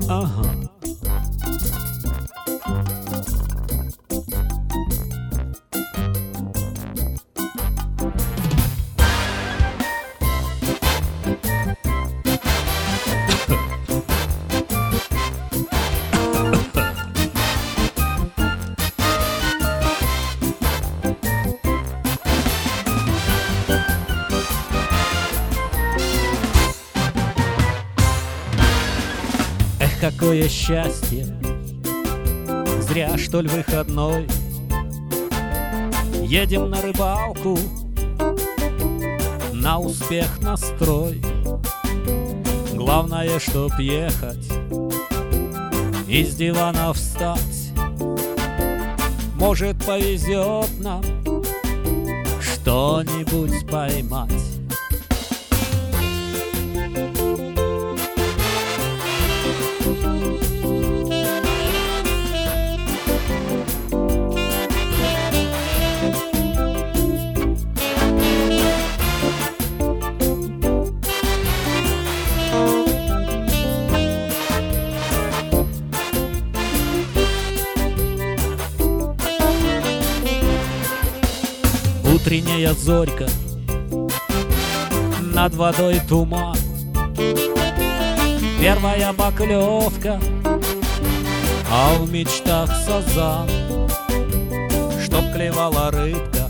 Ага. Какое счастье, зря что ли выходной. Едем на рыбалку, на успех настрой. Главное, чтоб ехать, из дивана встать. Может, повезет нам что-нибудь поймать. Утренняя зорька, над водой туман, первая поклевка, а в мечтах сазан. Чтоб клевала рыбка,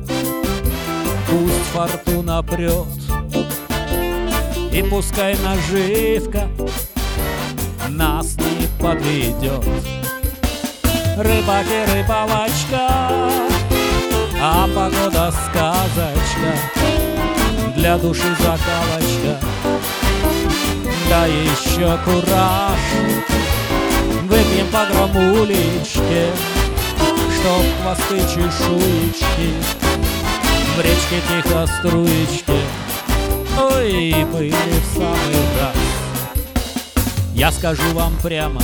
пусть фортуна прет, и пускай наживка нас не подведет. Рыбак и рыбалочка, а погода сказочка, для души закалочка, да еще кураж. Выпьем по грамулечке, чтоб хвосты чешуечки в речке тихо струечки, ой, были в самый раз. Я скажу вам прямо,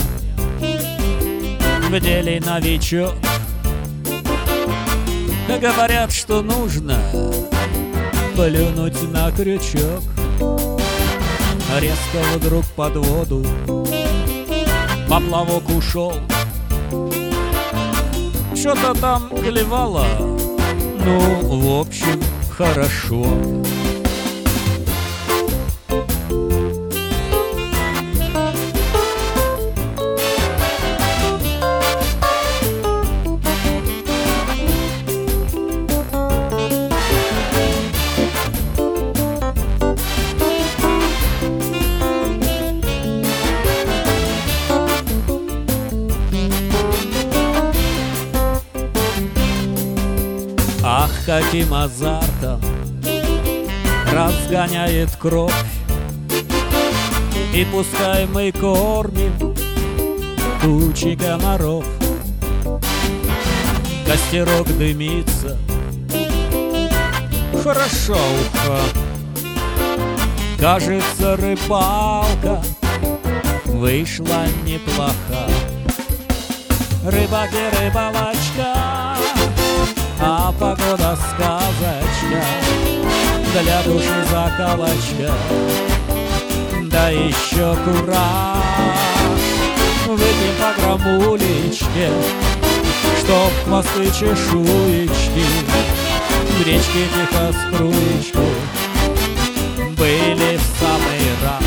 в деле новичок. Говорят, что нужно плюнуть на крючок. Резко вдруг под воду поплавок ушел. Что-то там клевало, ну, в общем, хорошо. Ах, каким азартом разгоняет кровь. И пускай мы кормим тучи комаров. Костерок дымится, хорошо уха. Кажется, рыбалка вышла неплоха. Рыбак и рыбалочка, а погода сказочка, для души закалочка, да еще кураж. Выпьем по грамулечке, чтоб хвосты чешуечки в речке тихо струечки были в самый раз.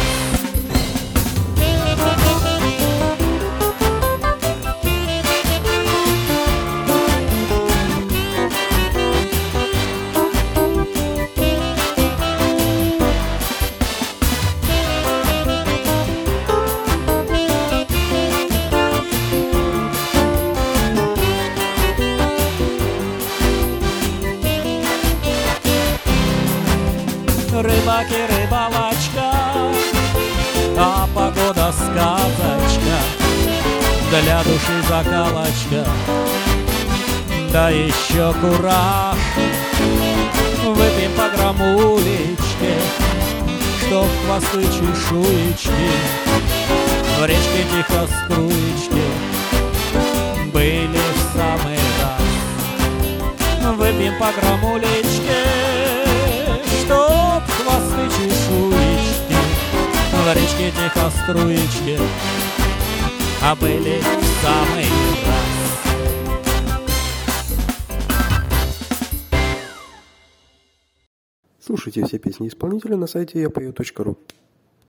Рыбак и рыбалочка, а погода сказочка, для души закалочка, да еще кураж. Выпьем по грамулечке, чтоб хвосты чешуечки в речке тихо струечки были в самый раз. Выпьем по грамулечке, чтоб хвосты чешуечки в речке тихо струечки а были в самый раз. Слушайте все песни исполнителя на сайте yapeo.ru.